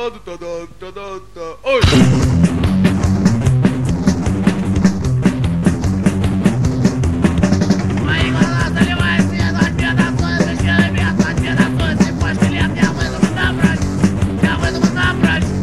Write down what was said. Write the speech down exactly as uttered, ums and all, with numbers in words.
Та-да-та-да-та-да-та. Ой! Мои глаза заливает свет, ответ отстой, священный бес, ответ отстой, цепочки лет, я вызову на брать, я вызову на брать.